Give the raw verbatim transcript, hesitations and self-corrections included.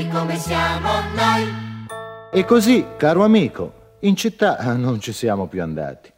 belli come siamo noi. E così, caro amico, in città non ci siamo più andati.